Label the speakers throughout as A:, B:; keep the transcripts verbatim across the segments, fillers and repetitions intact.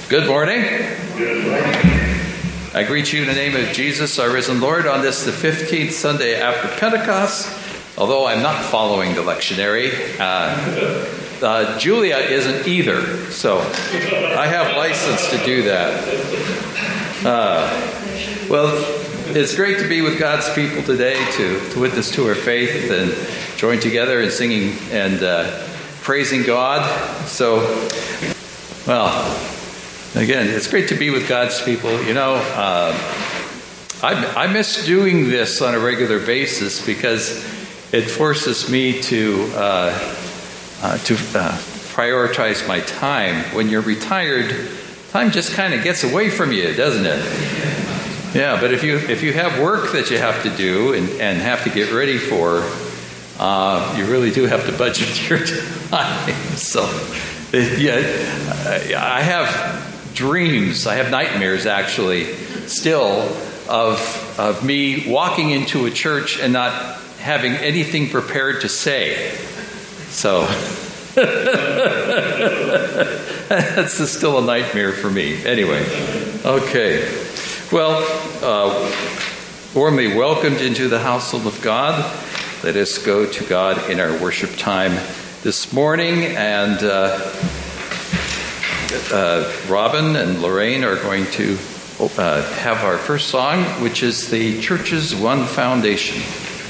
A: Good morning. Good morning. I greet you in the name of Jesus, our risen Lord, on this, the fifteenth Sunday after Pentecost. Although I'm not following the lectionary, uh, uh, Julia isn't either, so I have license to do that. Uh, well, it's great to be with God's people today, to, to witness to our faith and join together in singing and uh, praising God. So, well... Again, it's great to be with God's people. You know, uh, I, I miss doing this on a regular basis because it forces me to uh, uh, to uh, prioritize my time. When you're retired, time just kind of gets away from you, doesn't it? Yeah, but if you if you have work that you have to do and, and have to get ready for, uh, you really do have to budget your time. So, yeah, I have dreams, I have nightmares actually, still, of of me walking into a church and not having anything prepared to say. So, that's still a nightmare for me. Anyway, okay. Well, uh, warmly welcomed into the household of God. Let us go to God in our worship time this morning, and uh, Uh, Robin and Lorraine are going to uh, have our first song, which is the Church's One Foundation.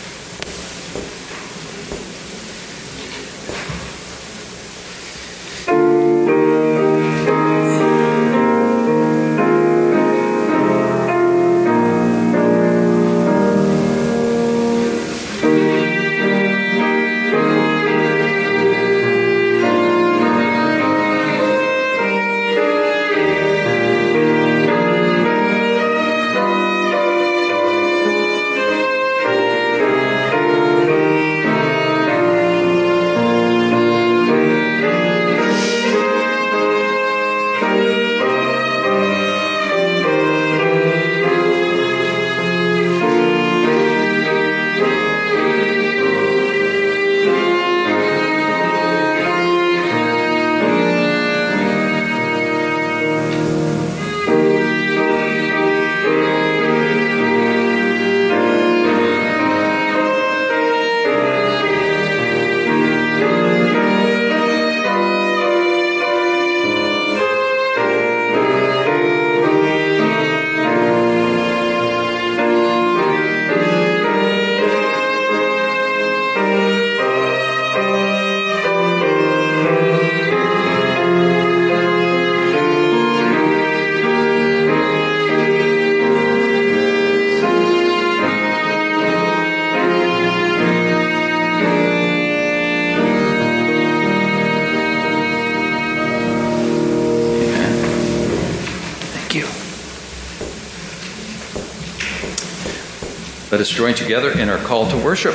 A: Let us join together in our call to worship.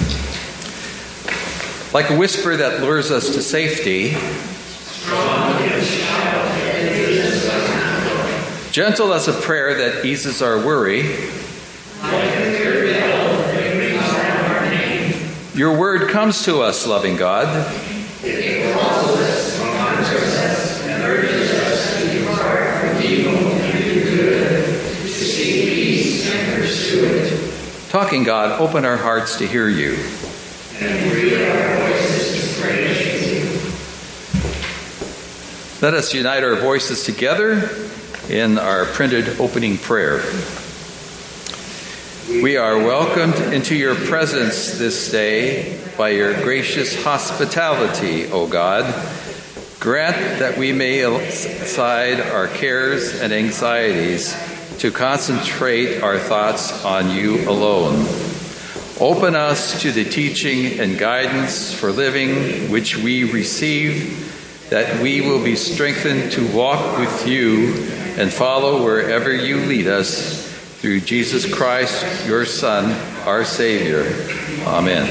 A: Like a whisper that lures us to safety, gentle as a prayer that eases our worry, your word comes to us, loving God. It calls us, honors us, and urges us to depart from evil and do good, to seek peace and pursue it. Talking God, open our hearts to hear you. And breathe our voices to praise you. Let us unite our voices together in our printed opening prayer. We are welcomed into your presence this day by your gracious hospitality, O God. Grant that we may lay aside our cares and anxieties to concentrate our thoughts on you alone. Open us to the teaching and guidance for living which we receive, that we will be strengthened to walk with you and follow wherever you lead us, through Jesus Christ, your Son, our Savior. Amen.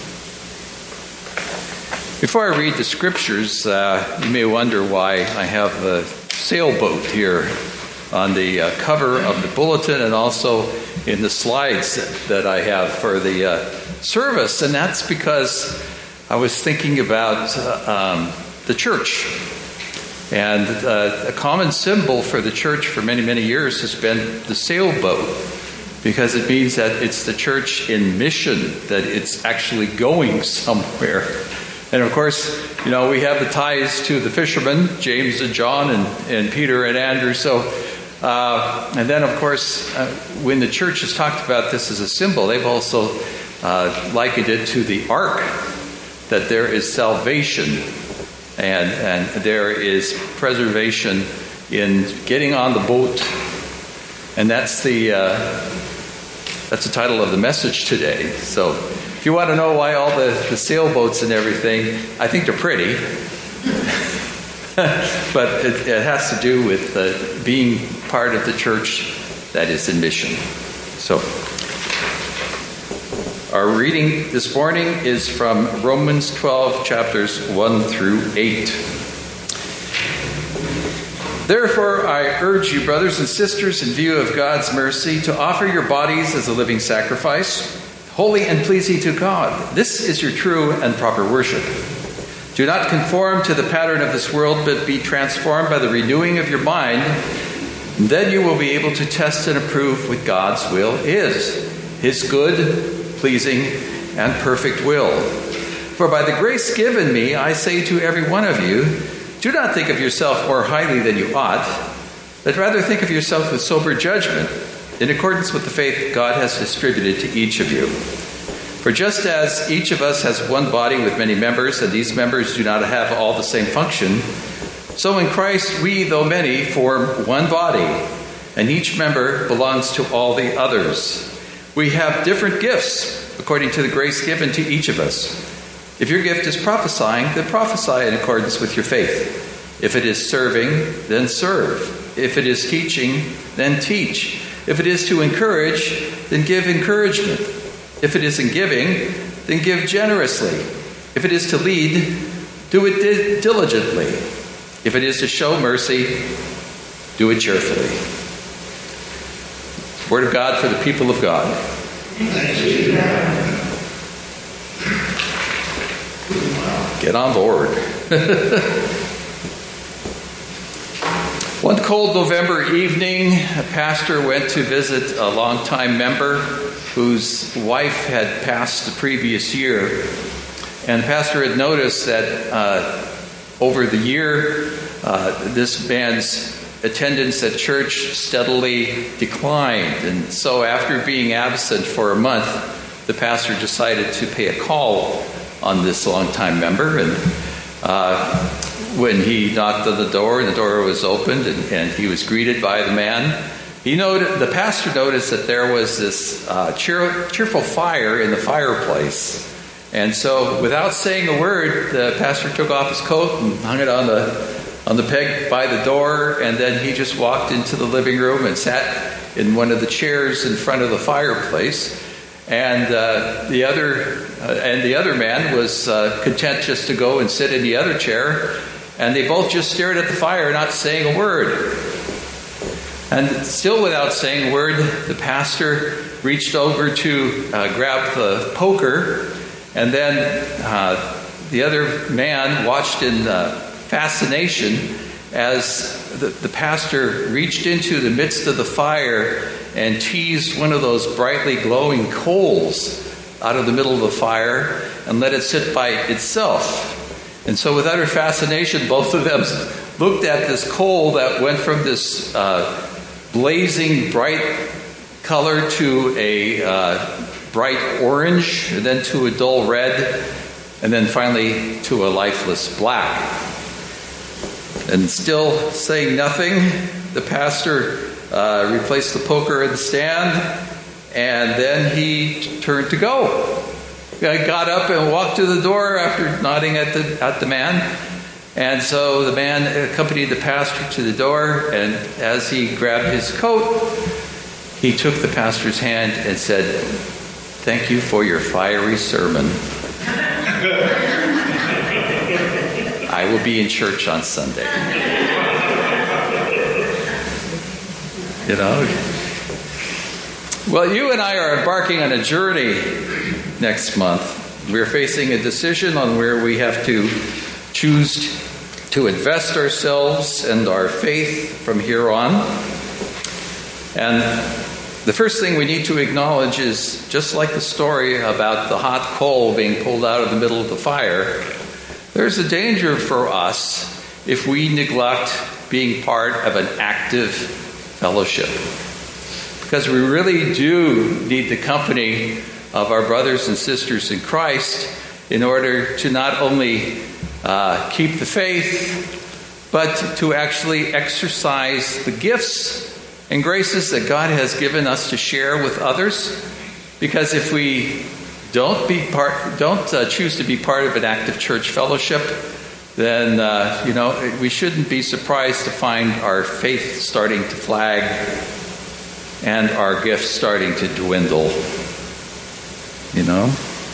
A: Before I read the scriptures, uh, you may wonder why I have a sailboat here on the uh, cover of the bulletin and also in the slides that I have for the uh, service. And that's because I was thinking about uh, um, the church. And uh, a common symbol for the church for many, many years has been the sailboat, because it means that it's the church in mission, that it's actually going somewhere. And of course, you know, we have the ties to the fishermen, James and John and, and Peter and Andrew. So, uh, and then of course, uh, when the church has talked about this as a symbol, they've also uh, likened it to the ark, that there is salvation and, and there is preservation in getting on the boat. And that's the uh, that's the title of the message today. So if you want to know why all the, the sailboats and everything, I think they're pretty. But it, it has to do with uh, being part of the church that is in mission. So our reading this morning is from Romans twelve, chapters one through eight. Therefore, I urge you, brothers and sisters, in view of God's mercy, to offer your bodies as a living sacrifice, holy and pleasing to God. This is your true and proper worship. Do not conform to the pattern of this world, but be transformed by the renewing of your mind. Then you will be able to test and approve what God's will is, his good, pleasing, and perfect will. For by the grace given me, I say to every one of you, do not think of yourself more highly than you ought, but rather think of yourself with sober judgment, in accordance with the faith God has distributed to each of you. For just as each of us has one body with many members, and these members do not have all the same function, so in Christ we, though many, form one body, and each member belongs to all the others. We have different gifts according to the grace given to each of us. If your gift is prophesying, then prophesy in accordance with your faith. If it is serving, then serve. If it is teaching, then teach. If it is to encourage, then give encouragement. If it is in giving, then give generously. If it is to lead, do it di- diligently. If it is to show mercy, do it cheerfully. Word of God for the people of God.
B: Thanks be to God.
A: Get on board. One cold November evening, a pastor went to visit a longtime member whose wife had passed the previous year. And the pastor had noticed that uh, over the year, uh, this man's attendance at church steadily declined. And so after being absent for a month, the pastor decided to pay a call on this longtime member. And uh, when he knocked on the door and the door was opened and, and he was greeted by the man, he noted, the pastor noticed that there was this uh, cheer, cheerful fire in the fireplace. And so without saying a word, the pastor took off his coat and hung it on the on the peg by the door, and then he just walked into the living room and sat in one of the chairs in front of the fireplace. And uh, the other uh, and the other man was uh, content just to go and sit in the other chair, and they both just stared at the fire, not saying a word. And still without saying a word, the pastor reached over to uh, grab the poker, and then uh, the other man watched in uh, fascination as the, the pastor reached into the midst of the fire and teased one of those brightly glowing coals out of the middle of the fire and let it sit by itself. And so with utter fascination, both of them looked at this coal that went from this uh, blazing bright color to a uh, bright orange, and then to a dull red, and then finally to a lifeless black. And still saying nothing, the pastor uh, replaced the poker in the stand, and then he turned to go. I got up and walked to the door after nodding at the at the man. And so the man accompanied the pastor to the door, and as he grabbed his coat, he took the pastor's hand and said, "Thank you for your fiery sermon. I will be in church on Sunday." You know? Well, you and I are embarking on a journey next month. We're facing a decision on where we have to choose to invest ourselves and our faith from here on. And the first thing we need to acknowledge is, just like the story about the hot coal being pulled out of the middle of the fire, there's a danger for us if we neglect being part of an active fellowship. Because we really do need the company of our brothers and sisters in Christ in order to not only uh, keep the faith, but to actually exercise the gifts and graces that God has given us to share with others. Because if we don't be part, don't uh, choose to be part of an active church fellowship, then uh, you know we shouldn't be surprised to find our faith starting to flag and our gifts starting to dwindle. You know,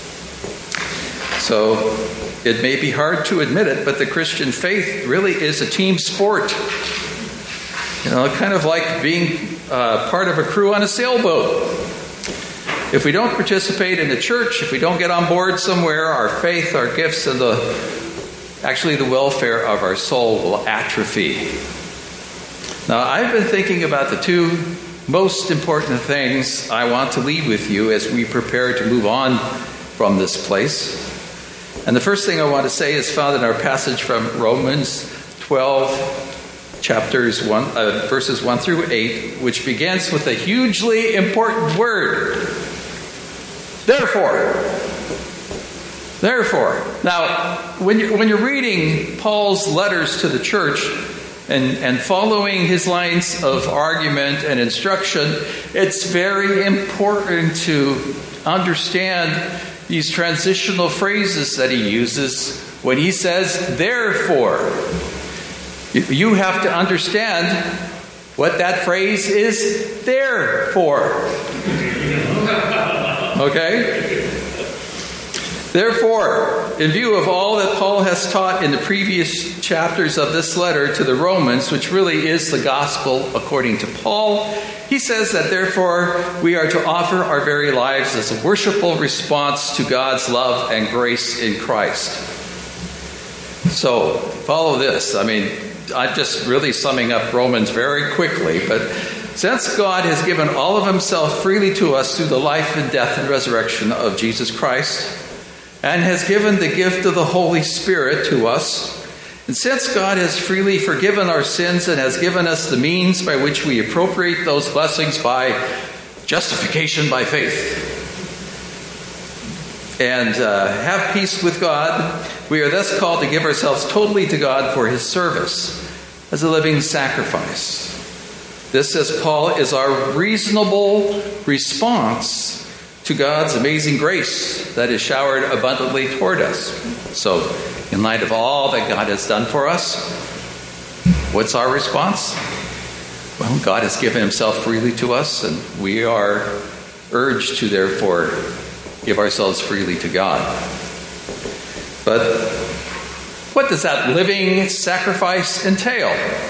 A: so it may be hard to admit it, but the Christian faith really is a team sport. You know, kind of like being uh, part of a crew on a sailboat. If we don't participate in the church, if we don't get on board somewhere, our faith, our gifts, and the actually the welfare of our soul will atrophy. Now, I've been thinking about the two most important things I want to leave with you as we prepare to move on from this place. And the first thing I want to say is found in our passage from Romans twelve, chapters one, uh, verses one through eight, which begins with a hugely important word. Therefore. Therefore. Now, when you're, when you're reading Paul's letters to the church and, and following his lines of argument and instruction, it's very important to understand these transitional phrases that he uses when he says, therefore. You have to understand what that phrase is there for. Okay? Therefore, in view of all that Paul has taught in the previous chapters of this letter to the Romans, which really is the gospel according to Paul, he says that therefore we are to offer our very lives as a worshipful response to God's love and grace in Christ. So, follow this. I mean, I'm just really summing up Romans very quickly, but since God has given all of himself freely to us through the life and death and resurrection of Jesus Christ, and has given the gift of the Holy Spirit to us, and since God has freely forgiven our sins and has given us the means by which we appropriate those blessings by justification by faith, and uh, have peace with God, we are thus called to give ourselves totally to God for his service as a living sacrifice. This, says Paul, is our reasonable response to God's amazing grace that is showered abundantly toward us. So, in light of all that God has done for us, what's our response? Well, God has given himself freely to us, and we are urged to therefore give ourselves freely to God. But what does that living sacrifice entail?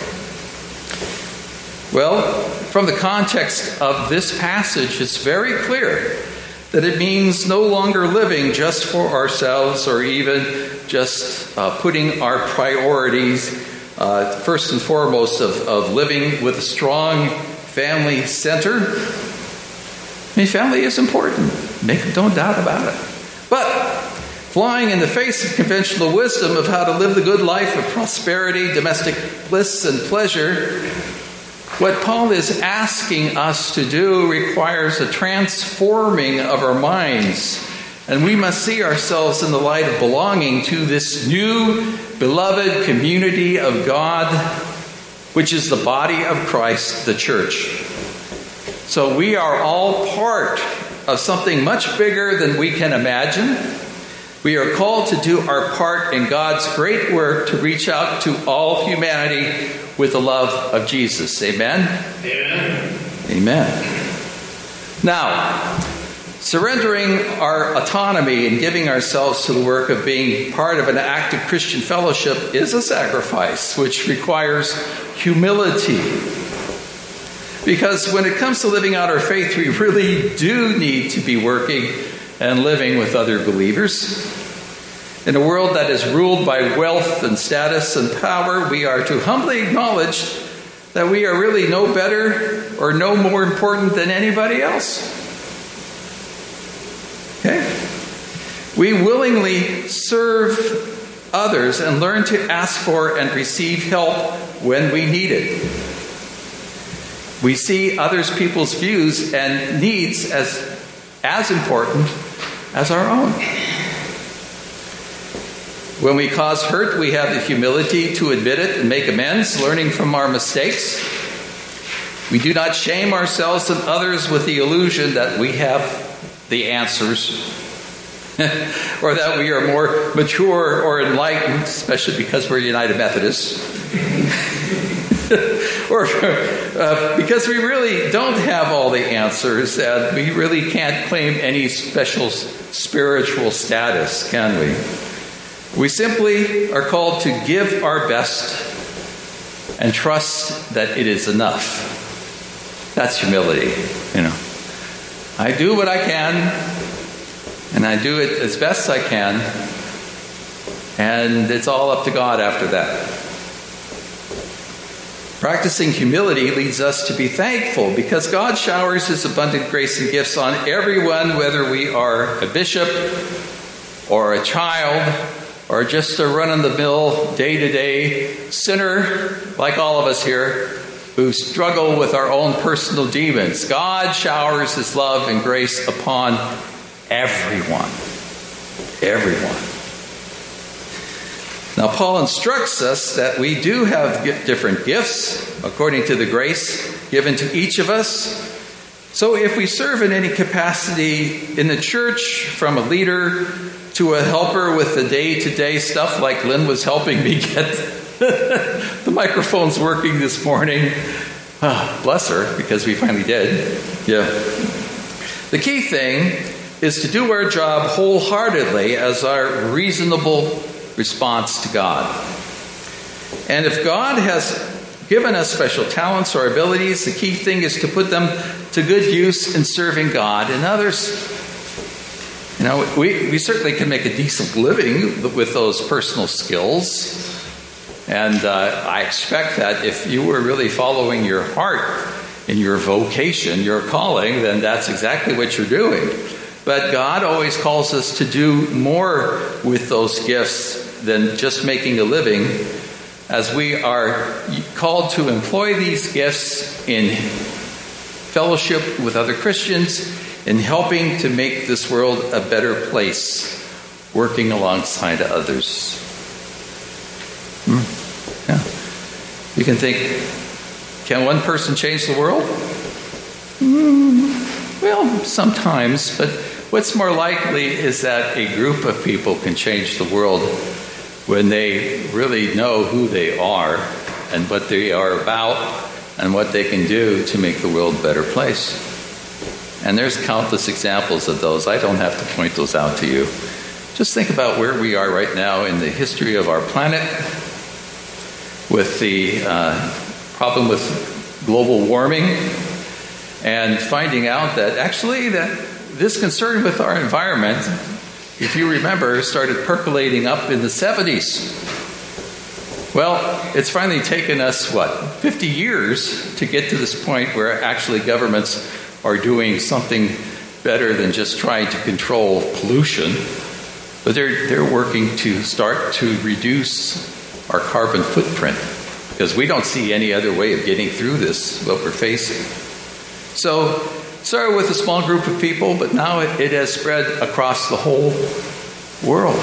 A: Well, from the context of this passage, it's very clear that it means no longer living just for ourselves or even just uh, putting our priorities uh, first and foremost of, of living with a strong family center. I mean, family is important. Make no doubt about it. But flying in the face of conventional wisdom of how to live the good life of prosperity, domestic bliss, and pleasure, what Paul is asking us to do requires a transforming of our minds. And we must see ourselves in the light of belonging to this new, beloved community of God, which is the body of Christ, the church. So we are all part of something much bigger than we can imagine. We are called to do our part in God's great work to reach out to all humanity with the love of Jesus. Amen?
B: Amen.
A: Amen. Now, surrendering our autonomy and giving ourselves to the work of being part of an active Christian fellowship is a sacrifice which requires humility. Because when it comes to living out our faith, we really do need to be working and living with other believers. In a world that is ruled by wealth and status and power, we are to humbly acknowledge that we are really no better or no more important than anybody else. Okay? We willingly serve others and learn to ask for and receive help when we need it. We see others people's views and needs as, as important as our own. When we cause hurt, we have the humility to admit it and make amends, learning from our mistakes. We do not shame ourselves and others with the illusion that we have the answers or that we are more mature or enlightened, especially because we're United Methodists. or uh, because we really don't have all the answers and we really can't claim any special spiritual status, can we? We simply are called to give our best and trust that it is enough. That's humility, you know. I do what I can, and I do it as best I can, and it's all up to God after that. Practicing humility leads us to be thankful because God showers His abundant grace and gifts on everyone, whether we are a bishop or a child or just a run-of-the-mill, day-to-day sinner like all of us here who struggle with our own personal demons. God showers His love and grace upon everyone. Everyone. Now, Paul instructs us that we do have different gifts according to the grace given to each of us. So if we serve in any capacity in the church, from a leader to a helper with the day-to-day stuff like Lynn was helping me get the microphones working this morning. Oh, bless her, because we finally did. Yeah. The key thing is to do our job wholeheartedly as our reasonable response to God. And if God has given us special talents or abilities, the key thing is to put them to good use in serving God and others. You know, we, we certainly can make a decent living with those personal skills. And uh, I expect that if you were really following your heart in your vocation, your calling, then that's exactly what you're doing. But God always calls us to do more with those gifts than just making a living, as we are called to employ these gifts in fellowship with other Christians, in helping to make this world a better place, working alongside others. Hmm. Yeah. You can think, can one person change the world? Mm, well, sometimes, but what's more likely is that a group of people can change the world when they really know who they are and what they are about and what they can do to make the world a better place. And there's countless examples of those. I don't have to point those out to you. Just think about where we are right now in the history of our planet with the uh, problem with global warming, and finding out that actually that this concern with our environment, if you remember, started percolating up in the seventies. Well, it's finally taken us, what, fifty years to get to this point where actually governments are doing something better than just trying to control pollution. But they're, they're working to start to reduce our carbon footprint, because we don't see any other way of getting through this, what we're facing. So, started with a small group of people, but now it, it has spread across the whole world.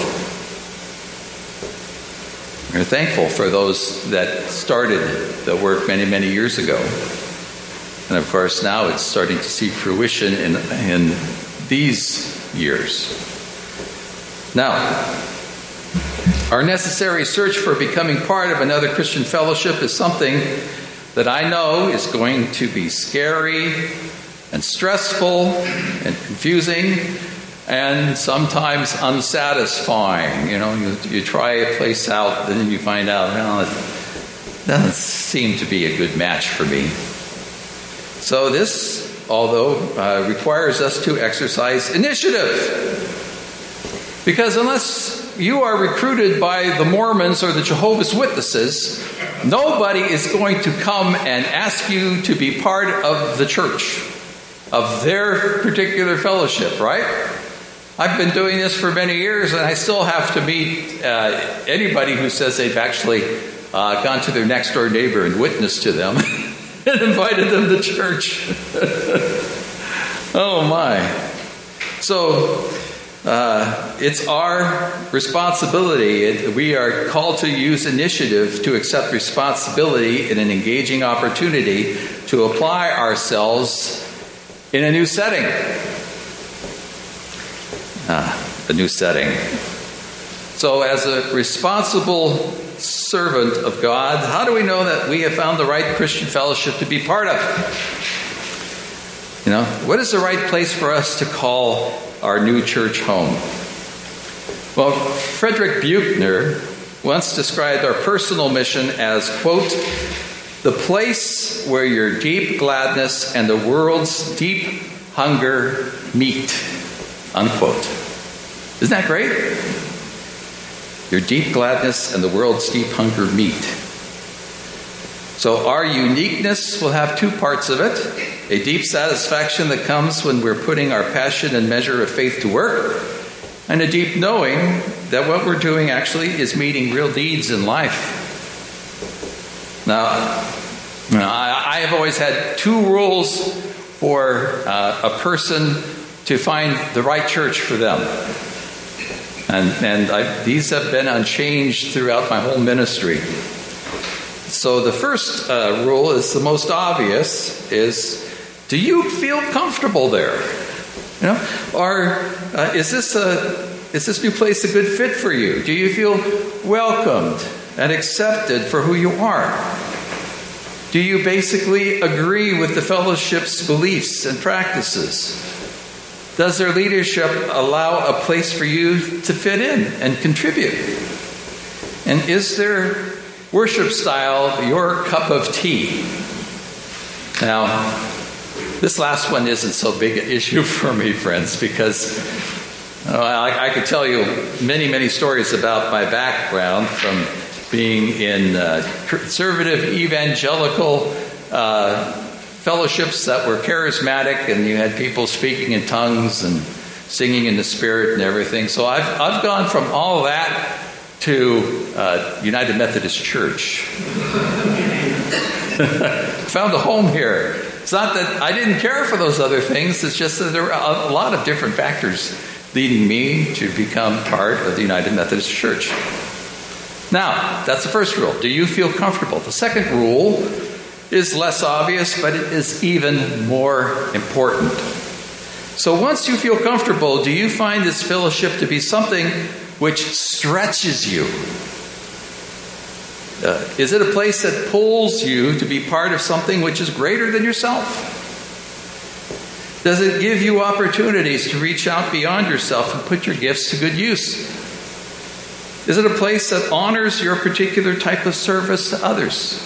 A: We're thankful for those that started the work many, many years ago. And of course, now it's starting to see fruition in, in these years. Now, our necessary search for becoming part of another Christian fellowship is something that I know is going to be scary and stressful and confusing and sometimes unsatisfying. You know, you, you try a place out, and then you find out, well, it doesn't seem to be a good match for me. So this, although, uh, requires us to exercise initiative. Because unless you are recruited by the Mormons or the Jehovah's Witnesses, nobody is going to come and ask you to be part of the church, of their particular fellowship, right? I've been doing this for many years, and I still have to meet uh, anybody who says they've actually uh, gone to their next door neighbor and witnessed to them and invited them to church. Oh my. So uh, it's our responsibility. We are called to use initiative to accept responsibility in an engaging opportunity to apply ourselves in a new setting. Ah, a new setting. So as a responsible servant of God, how do we know that we have found the right Christian fellowship to be part of? You know, what is the right place for us to call our new church home? Well, Frederick Buechner once described our personal mission as, quote, the place where your deep gladness and the world's deep hunger meet, unquote. Isn't that great? Your deep gladness and the world's deep hunger meet. So our uniqueness will have two parts of it. A deep satisfaction that comes when we're putting our passion and measure of faith to work, and a deep knowing that what we're doing actually is meeting real needs in life. Now, you know, I, I have always had two rules for uh, a person to find the right church for them. And, and I, these have been unchanged throughout my whole ministry. So the first uh, rule is the most obvious, is do you feel comfortable there? You know, or uh, is this a is this new place a good fit for you? Do you feel welcomed and accepted for who you are? Do you basically agree with the fellowship's beliefs and practices? Does their leadership allow a place for you to fit in and contribute? And is their worship style your cup of tea? Now, this last one isn't so big an issue for me, friends, because oh, I, I could tell you many, many stories about my background from being in uh, conservative evangelical uh, fellowships that were charismatic, and you had people speaking in tongues and singing in the Spirit and everything. So I've I've gone from all of that to uh, United Methodist Church. Found a home here. It's not that I didn't care for those other things. It's just that there were a lot of different factors leading me to become part of the United Methodist Church. Now, that's the first rule. Do you feel comfortable? The second rule is less obvious, but it is even more important. So once you feel comfortable, do you find this fellowship to be something which stretches you? Uh, is it a place that pulls you to be part of something which is greater than yourself? Does it give you opportunities to reach out beyond yourself and put your gifts to good use? Is it a place that honors your particular type of service to others?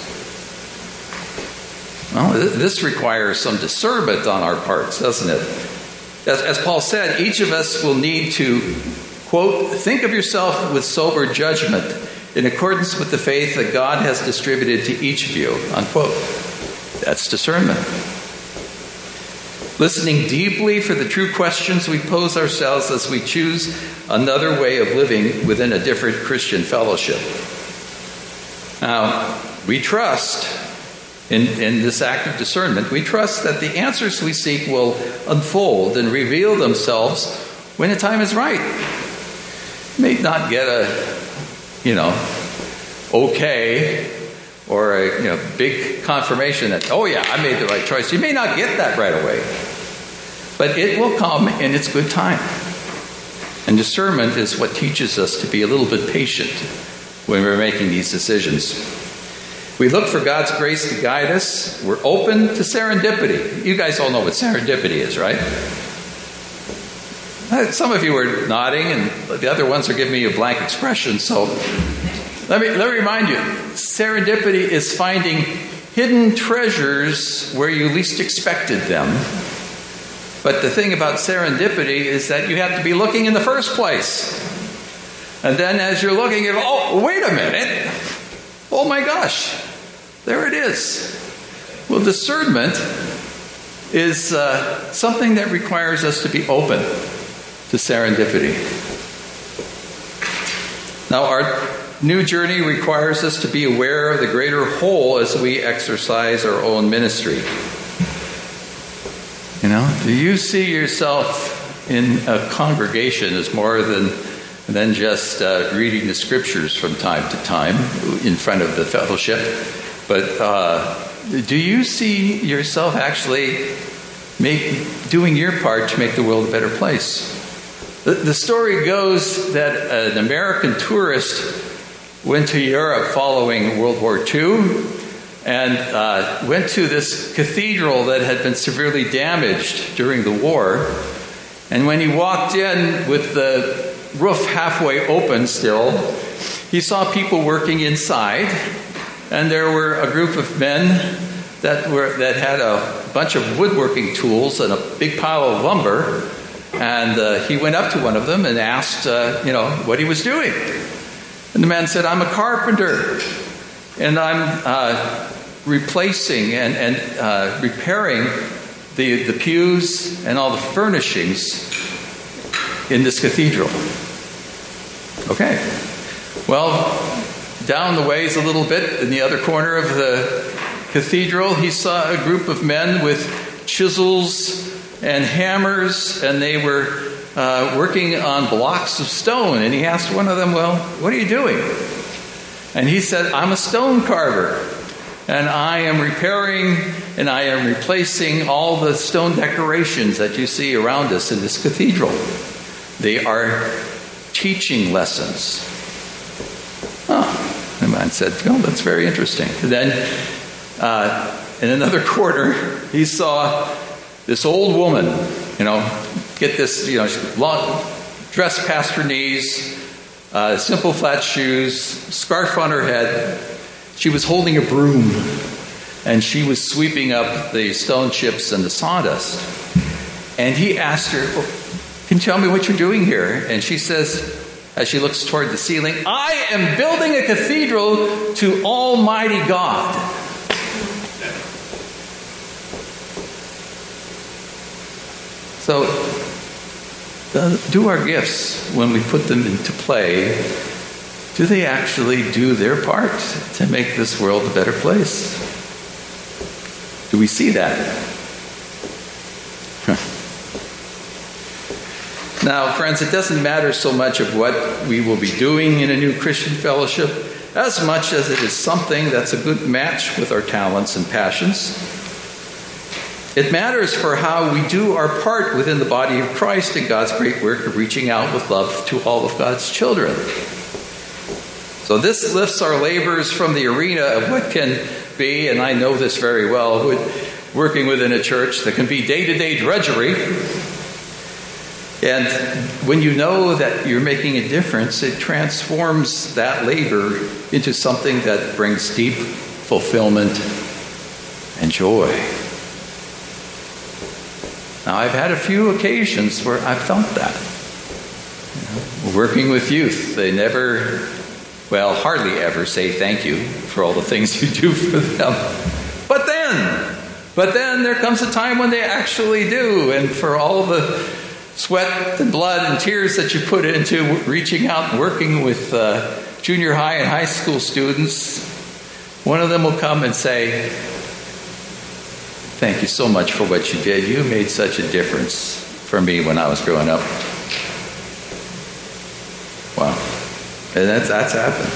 A: Well, this requires some discernment on our parts, doesn't it? As, as Paul said, each of us will need to, quote, think of yourself with sober judgment in accordance with the faith that God has distributed to each of you, unquote. That's discernment. Listening deeply for the true questions we pose ourselves as we choose another way of living within a different Christian fellowship. Now, we trust in, in this act of discernment, we trust that the answers we seek will unfold and reveal themselves when the time is right. You may not get a, you know, okay, or a you know big confirmation that, oh yeah, I made the right choice. You may not get that right away, but it will come in its good time. And discernment is what teaches us to be a little bit patient when we're making these decisions. We look for God's grace to guide us. We're open to serendipity. You guys all know what serendipity is, right? Some of you are nodding, and the other ones are giving me a blank expression. So let me let me remind you, serendipity is finding hidden treasures where you least expected them. But the thing about serendipity is that you have to be looking in the first place. And then as you're looking at, oh, wait a minute. Oh my gosh, there it is. Well, discernment is uh, something that requires us to be open to serendipity. Now, our new journey requires us to be aware of the greater whole as we exercise our own ministry. You know, do you see yourself in a congregation as more than than just uh, reading the scriptures from time to time in front of the fellowship? But uh, do you see yourself actually make, doing your part to make the world a better place? The, the story goes that an American tourist went to Europe following World War Two and uh, went to this cathedral that had been severely damaged during the war. And when he walked in with the roof halfway open still, he saw people working inside, and there were a group of men that were that had a bunch of woodworking tools and a big pile of lumber. And uh, he went up to one of them and asked, uh, you know, what he was doing. And the man said, "I'm a carpenter, and I'm uh, replacing and, and uh, repairing the, the pews and all the furnishings in this cathedral." Okay. Well, down the ways a little bit, in the other corner of the cathedral, he saw a group of men with chisels and hammers, and they were uh, working on blocks of stone. And he asked one of them, "Well, what are you doing?" And he said, "I'm a stone carver, and I am repairing and I am replacing all the stone decorations that you see around us in this cathedral. They are teaching lessons." Oh, the man said, "Oh, that's very interesting." And then uh, in another corner, he saw this old woman, you know, get this, you know, long, dressed past her knees, uh, simple flat shoes, scarf on her head. She was holding a broom, and she was sweeping up the stone chips and the sawdust. And he asked her, "Can you tell me what you're doing here?" And she says, as she looks toward the ceiling, "I am building a cathedral to Almighty God." So, uh, do our gifts, when we put them into play, do they actually do their part to make this world a better place? Do we see that? Now, friends, it doesn't matter so much of what we will be doing in a new Christian fellowship as much as it is something that's a good match with our talents and passions. It matters for how we do our part within the body of Christ in God's great work of reaching out with love to all of God's children. So this lifts our labors from the arena of what can be, and I know this very well, working within a church, that can be day-to-day drudgery. And when you know that you're making a difference, it transforms that labor into something that brings deep fulfillment and joy. Now, I've had a few occasions where I've felt that. You know, working with youth, they never, well, hardly ever say thank you for all the things you do for them. But then, but then there comes a time when they actually do, and for all the sweat and blood and tears that you put into reaching out and working with uh, junior high and high school students, one of them will come and say, "Thank you so much for what you did. You made such a difference for me when I was growing up." Wow. And that's, that's happened.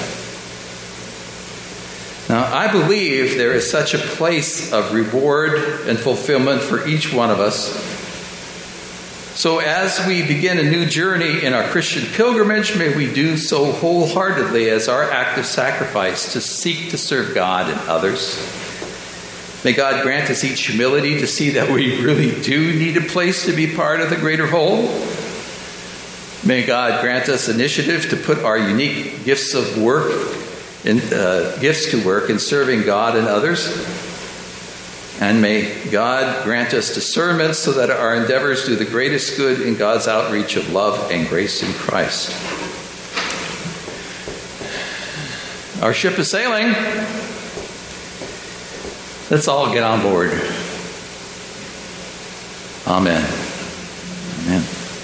A: Now, I believe there is such a place of reward and fulfillment for each one of us. So as we begin a new journey in our Christian pilgrimage, may we do so wholeheartedly as our act of sacrifice to seek to serve God and others. May God grant us each humility to see that we really do need a place to be part of the greater whole. May God grant us initiative to put our unique gifts of work, in, uh, gifts to work in serving God and others. And may God grant us discernment so that our endeavors do the greatest good in God's outreach of love and grace in Christ. our ship is sailing. Let's all get on board. Amen. Amen.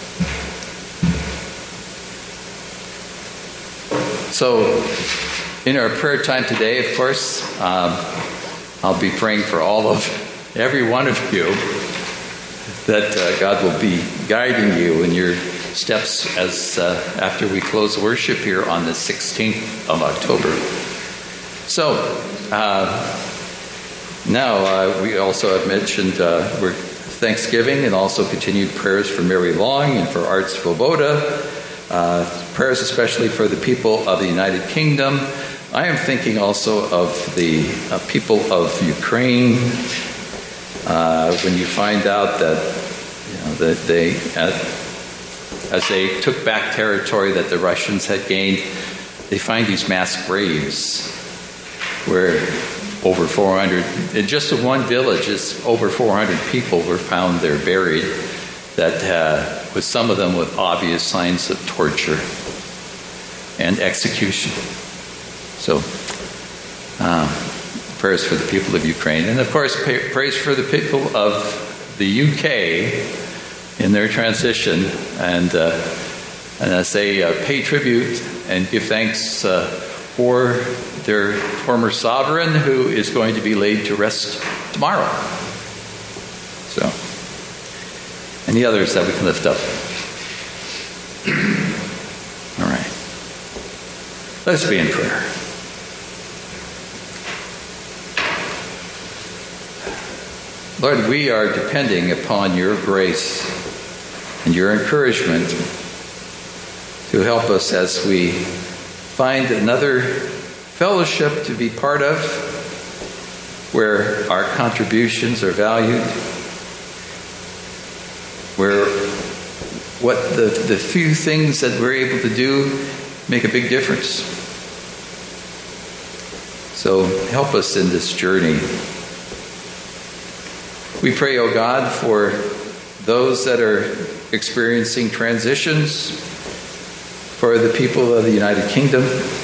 A: So, in our prayer time today, of course, um, I'll be praying for all of, every one of you, that uh, God will be guiding you in your steps as uh, after we close worship here on the sixteenth of October. So, uh, now uh, we also have mentioned uh, we're Thanksgiving and also continued prayers for Mary Long and for Art Svoboda. Uh, prayers especially for the people of the United Kingdom. I am thinking also of the uh, people of Ukraine. Uh, when you find out that, you know, that they, uh, as they took back territory that the Russians had gained, they find these mass graves where over four hundred, in just in one village, it's over four hundred people were found there buried, that uh, with some of them with obvious signs of torture and execution. So, uh, prayers for the people of Ukraine. And of course, pay, praise for the people of the U K in their transition. And, uh, and as they uh, pay tribute and give thanks uh, for their former sovereign who is going to be laid to rest tomorrow. So, any others that we can lift up? All right. Let's be in prayer. Lord, we are depending upon your grace and your encouragement to help us as we find another fellowship to be part of where our contributions are valued, where what the, the few things that we're able to do make a big difference. So help us in this journey. We pray, O God, for those that are experiencing transitions, for the people of the United Kingdom.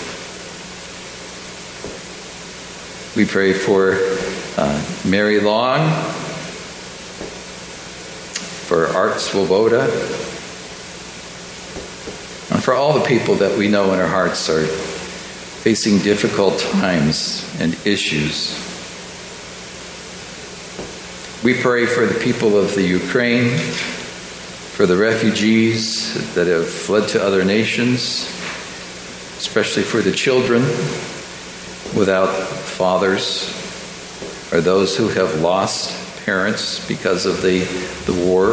A: We pray for uh, Mary Long, for Art Svoboda, and for all the people that we know in our hearts are facing difficult times and issues. We pray for the people of the Ukraine, for the refugees that have fled to other nations, especially for the children without fathers, or those who have lost parents because of the, the war.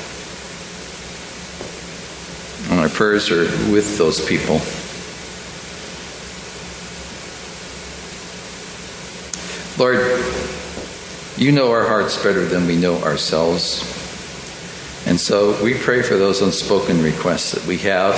A: And our prayers are with those people. Lord, you know our hearts better than we know ourselves. And so we pray for those unspoken requests that we have.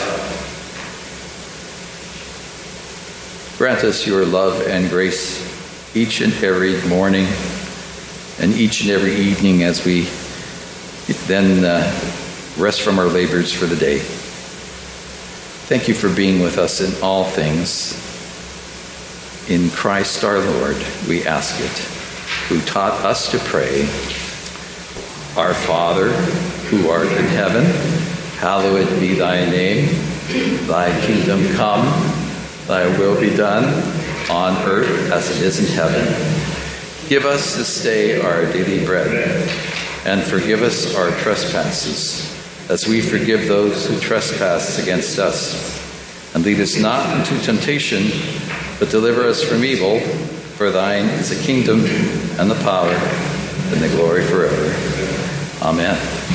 A: Grant us your love and grace each and every morning and each and every evening as we then uh, rest from our labors for the day. Thank you for being with us in all things. In Christ our Lord, we ask it, who taught us to pray, Our Father, who art in heaven, hallowed be thy name. Thy kingdom come, thy will be done, on earth as it is in heaven. Give us this day our daily bread, and forgive us our trespasses, as we forgive those who trespass against us. And lead us not into temptation, but deliver us from evil. For thine is the kingdom, and the power, and the glory forever. Amen.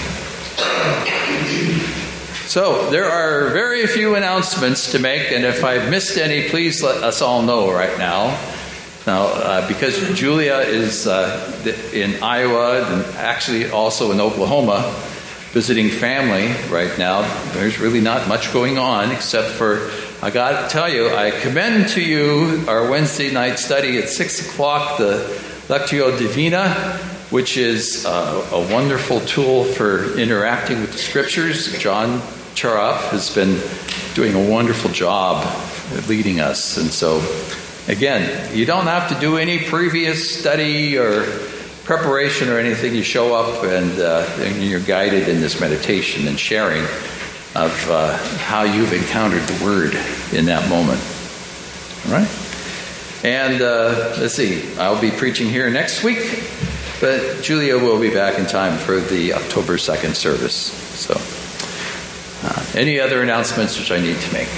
A: So, there are very few announcements to make, and if I've missed any, please let us all know right now. Now, uh, because Julia is uh, in Iowa and actually also in Oklahoma visiting family right now, there's really not much going on except for, I got to tell you, I commend to you our Wednesday night study at six o'clock, the Lectio Divina, which is uh, a wonderful tool for interacting with the Scriptures. John Charop has been doing a wonderful job leading us. And so, again, you don't have to do any previous study or preparation or anything. You show up and, uh, and you're guided in this meditation and sharing of uh, how you've encountered the Word in that moment. All right? And uh, let's see, I'll be preaching here next week, but Julia will be back in time for the October second service. So, uh, any other announcements which I need to make?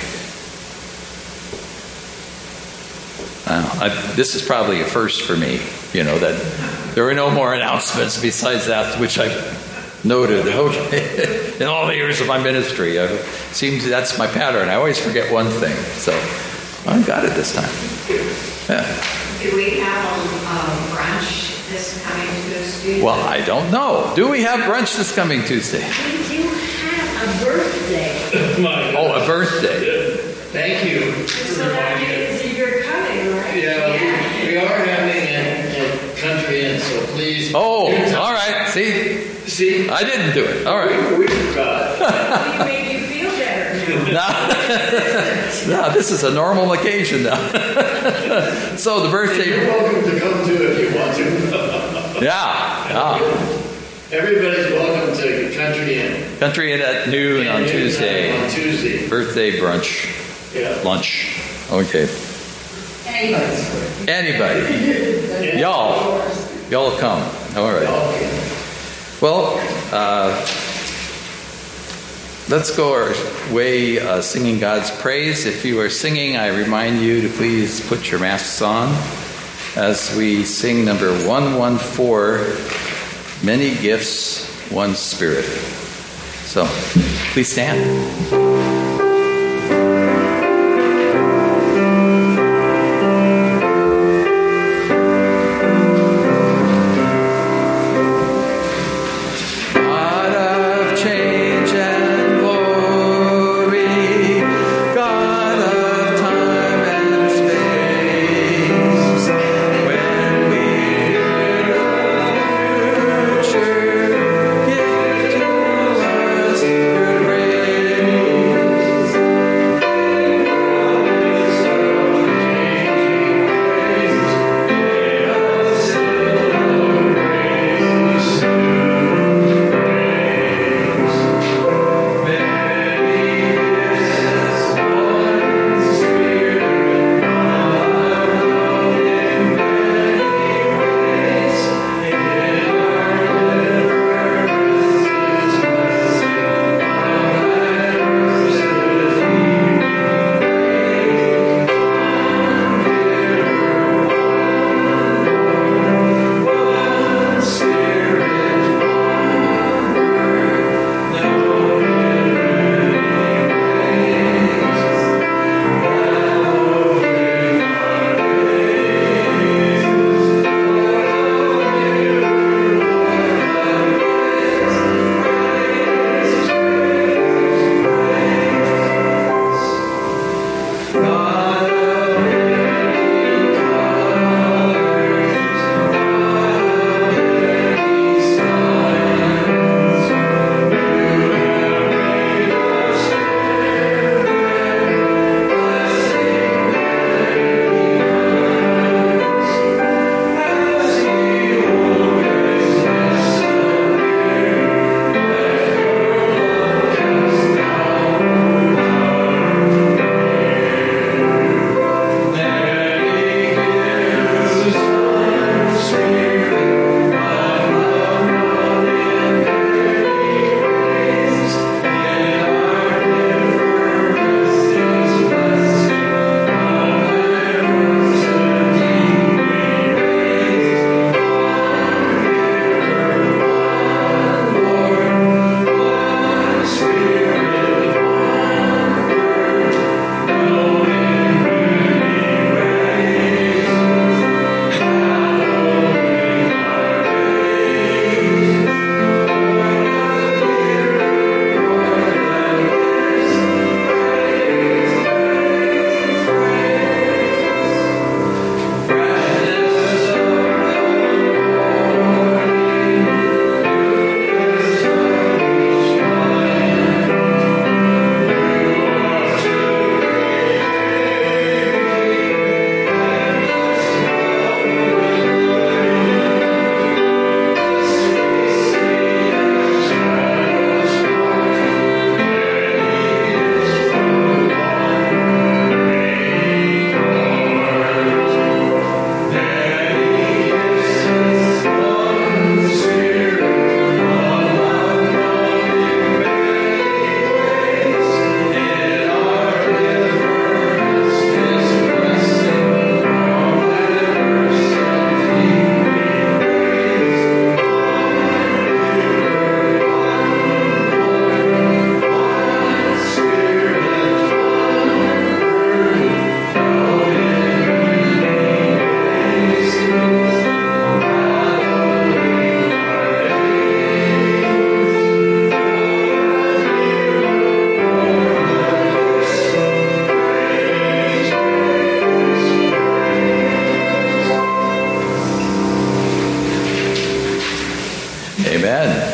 A: Uh, I, this is probably a first for me, you know, that there are no more announcements besides that which I've noted. Okay. In all the years of my ministry, it seems that's my pattern. I always forget one thing, so I got it this time. Yeah.
C: Do we have a brunch this coming Tuesday?
A: Well, I don't know. Do we have brunch this coming Tuesday?
C: We do have a birthday.
A: Oh, a birthday.
D: Thank you.
C: So that means you're coming, right?
D: Yeah, yeah. We, we are having a, a country inn, so please.
A: Oh, all right. See?
D: See?
A: I didn't do it. All right.
D: We, we forgot.
C: We made you feel better
A: now. Now, this is a normal occasion now. So the birthday.
D: You're welcome to come too if you want to.
A: Yeah, yeah.
D: Everybody's welcome to Country Inn.
A: Country Inn at noon
D: Yeah,
A: on
D: noon
A: Tuesday.
D: On Tuesday.
A: Birthday brunch.
D: Yeah.
A: Lunch. Okay.
C: Anybody.
A: Anybody. Y'all. Y'all come. All right.
D: Okay.
A: Well, uh, let's go our way uh, singing God's praise. If you are singing, I remind you to please put your masks on as we sing number one fourteen, Many Gifts, One Spirit. So, please stand.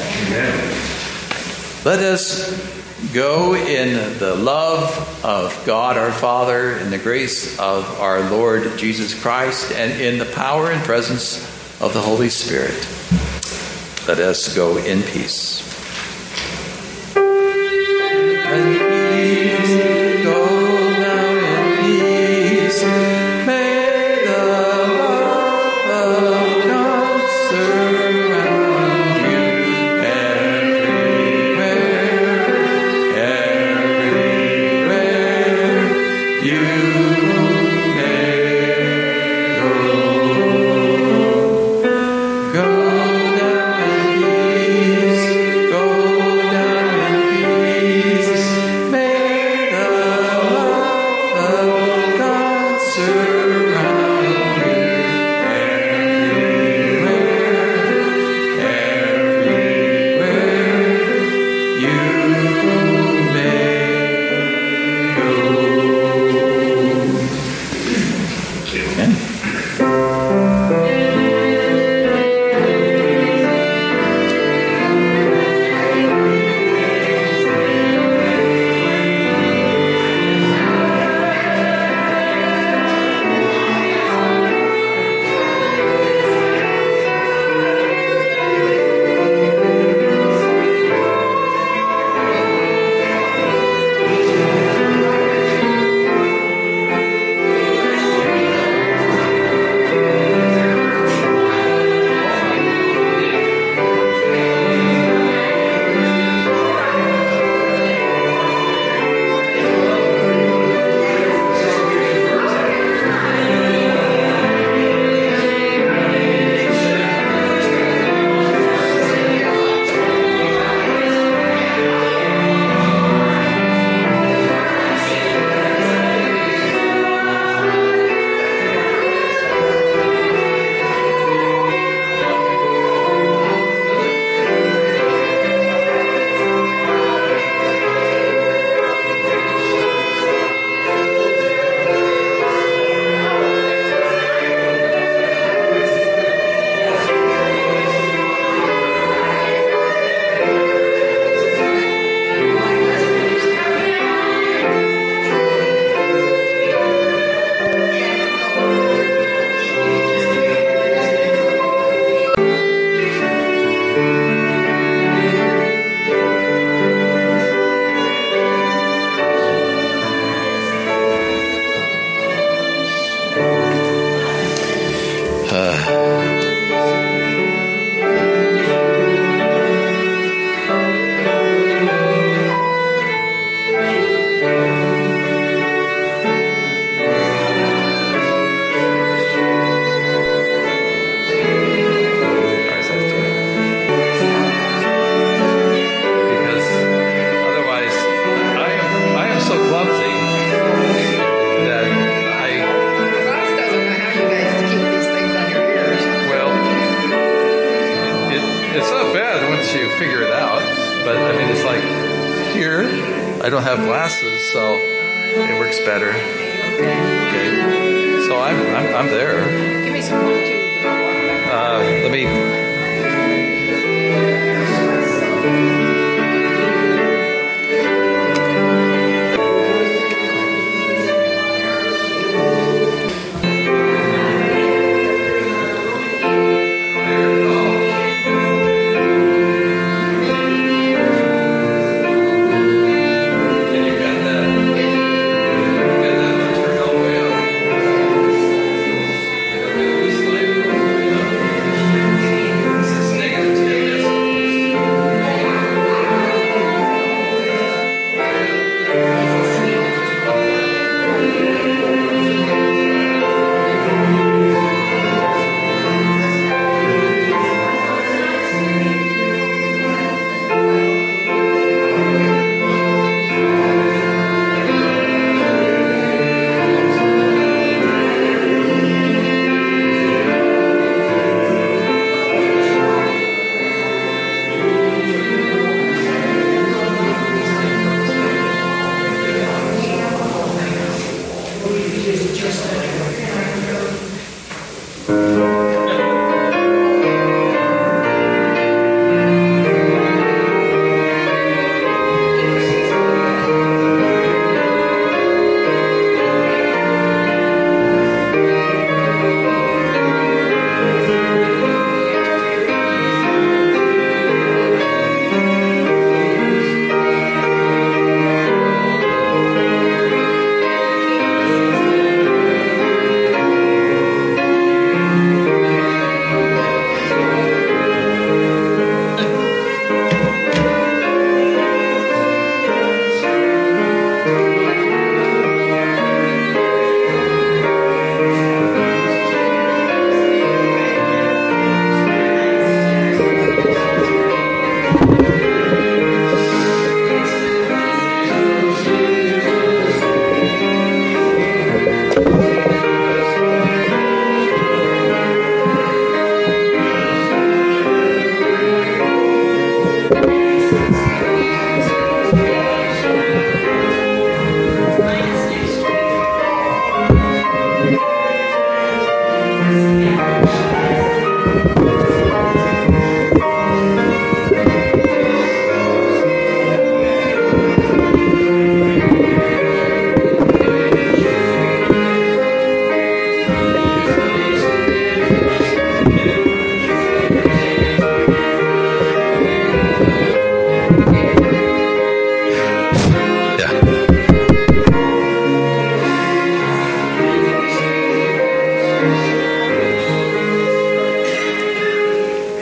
A: Amen. Let us go in the love of God our Father, in the grace of our Lord Jesus Christ, and in the power and presence of the Holy Spirit. Let us go in peace. In peace, go now in peace. May the love of God surround you everywhere, everywhere you may go. Go now in peace, go now in peace. May the love of God surround you everywhere, everywhere you may go. Okay. Because otherwise, I am I am so clumsy that I
B: Ross doesn't know how you guys keep these things on your ears.
A: well, it, it's not bad once you figure it out. But I mean, it's like here, I don't have glasses, so it works better. Okay, so I'm I'm, I'm there.
B: Give me some one, two.
A: Uh, let me. And you got that. You got that one turned all the way up. Okay, let me slide it all the way up.
D: Thank you.